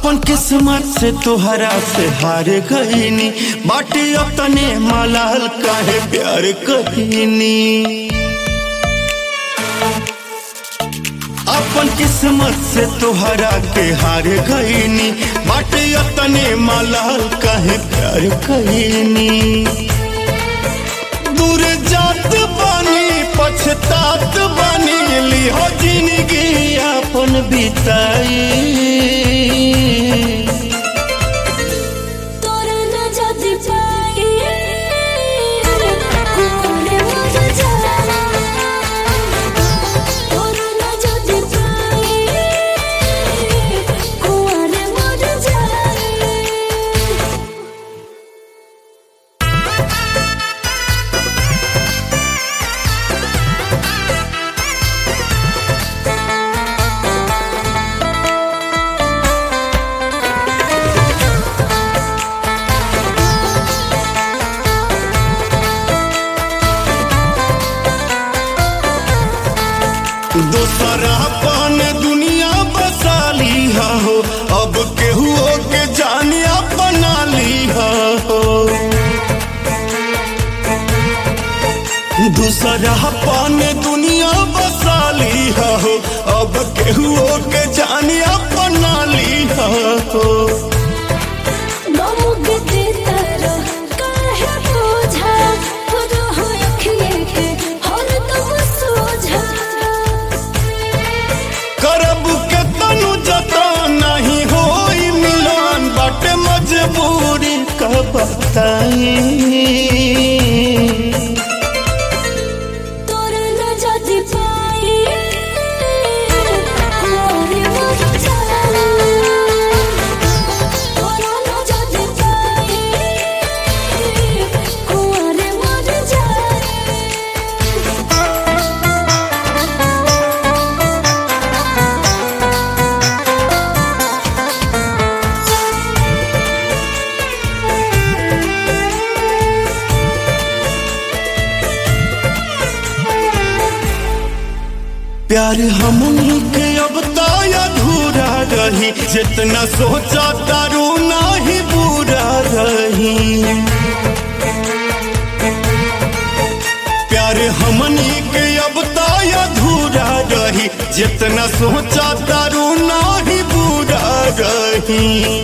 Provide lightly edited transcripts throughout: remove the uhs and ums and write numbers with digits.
अपन किस्मत से तोहरा से हार गईनी बाटे अपने मलाल काहे प्यार कहीनी। अपन किस्मत से तोहरा के हार गईनी बाटे अपने मलाल काहे प्यार कहीनी। दूर जात बानी पछतात बानी लिहो जिंदगी अपन बिताई। दूसरा पान दुनिया बसा लिया हो अब केहू के जानिया बना लिया हो। दूसरा पान दुनिया बसा लिया हो अब केहू के जानिया बना लिया हो। मजबूरी का बताई तोरा न जाती पाई तोरा न जाती पाई कुंवारे मर जाए। प्यार हमनी के अब तक अधूरा रही जितना सोचा तारू नहीं बुरा रही। प्यार हमनी के अब तक अधूरा रही जितना सोचा तारू नहीं बुरा रही।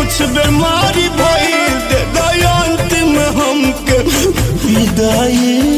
बीमारी भइल दे अंतिम हमके विदाई।